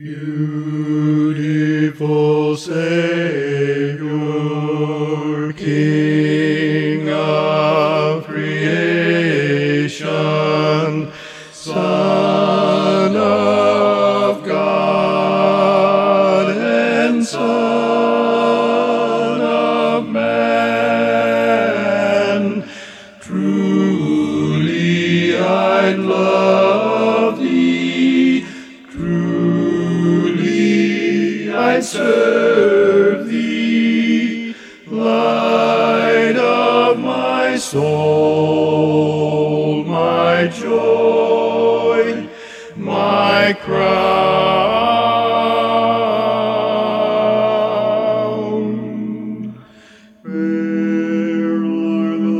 Beautiful Savior, King of creation, Son of God and Son of man, truly I love thee, truly I serve thee, light of my soul, my joy, my crown. Where are the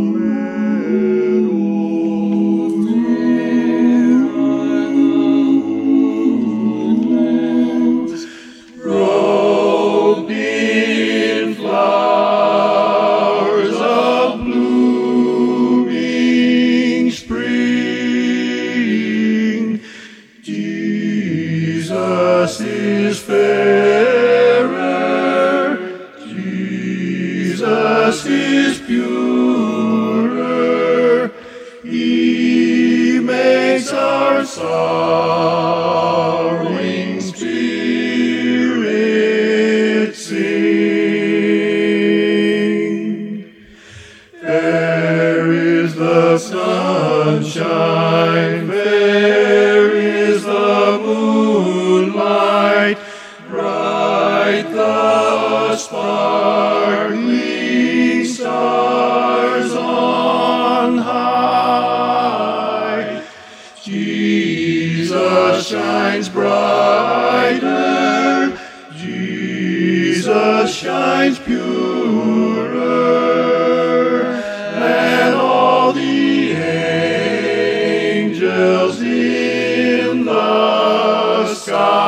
meadows, robed in flowers of blooming spring? Jesus is fairer, Jesus is purer, He makes our sorrowing spirit sing. Fair is the sunshine, fair is the moonlight, bright the sparkling stars on high. Jesus shines brighter, Jesus shines purer than all the angels in the sky.